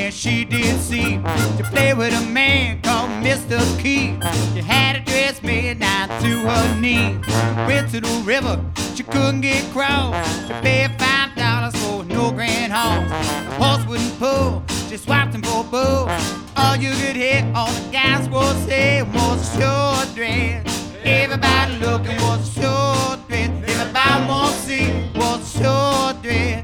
where she did see. She played with a man called Mr. Key. She had a dress made down to her knee. Went to the river, she couldn't get across. She paid $5 for no grand horse. The horse wouldn't pull, she swapped him for a bull. All you could hear all the guys would say was a short dress. Everybody looking was a short dress. Everybody wanna see was a short dress.